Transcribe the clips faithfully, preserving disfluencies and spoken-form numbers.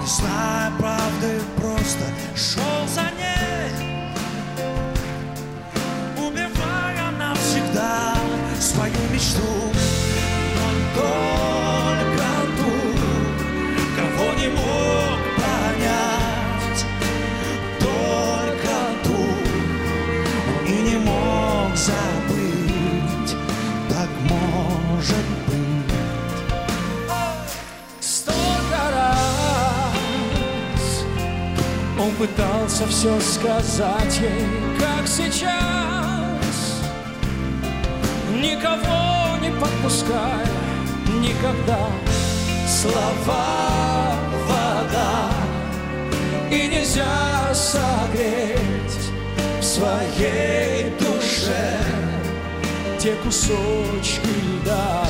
Не зная правды, просто шел за ней, убивая навсегда свою мечту. Но только ту, кого не мог понять, только ту он и не мог забыть. Так может быть. Столько раз он пытался все сказать ей, как сейчас, никого не подпуская никогда. Слова — вода, и нельзя согреть в своей душе те кусочки льда.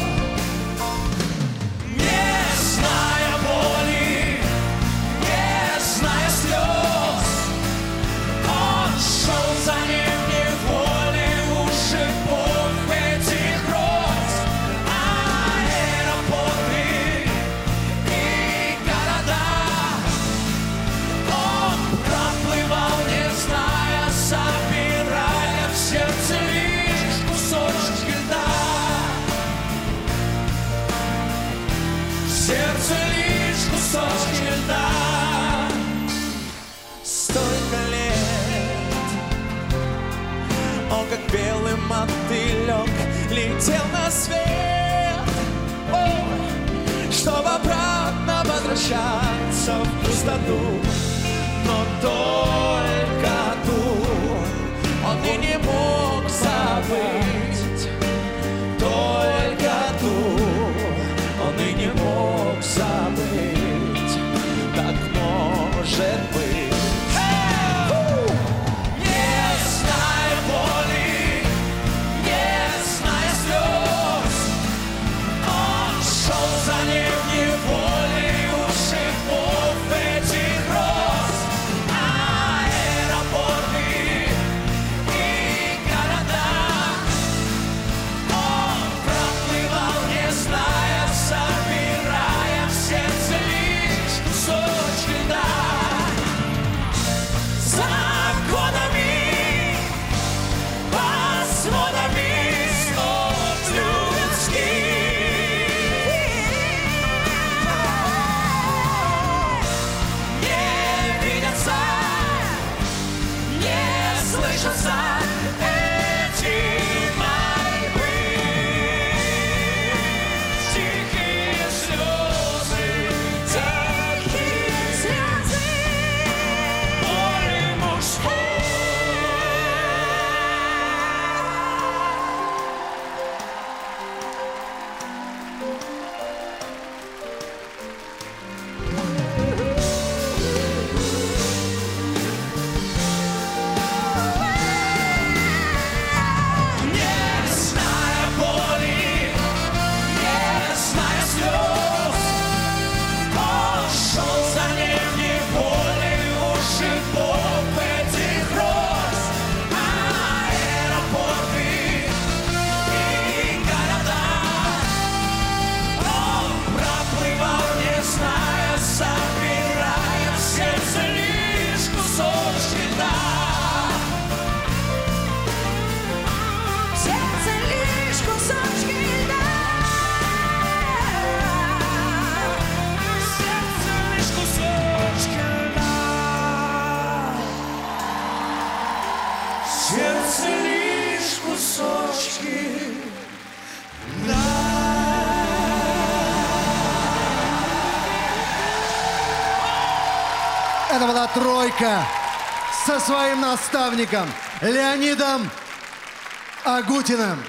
Сердце лишь кусочки льда. Столько лет он, как белый мотылек, летел на свет, ой, чтобы обратно возвращаться в пустоту. Но только ту он и не мог забыть, только ту он и не мог забыть. Так может быть. Не зная боли, не зная слез, он шел за ней в неволе у шипов этих роз. Аэропорты и города он проплывал, не зная, собирая в сердце лишь кусочки льда. Законами, под сводами снов людских не видятся, не слышатся эти мольбы. Тихие слезы, тихие слезы боли мужской. Не зная боли, не зная слез, он шел за ней в неволе у шипов этих роз. Аэропорты и города он проплывал, не зная, собирая в сердце лишь кусочки льда. Сердце лишь кусочки льда. Сердце лишь кусочки льда. Сердце лишь кусочки льда. Это была тройка со своим наставником Леонидом Агутиным.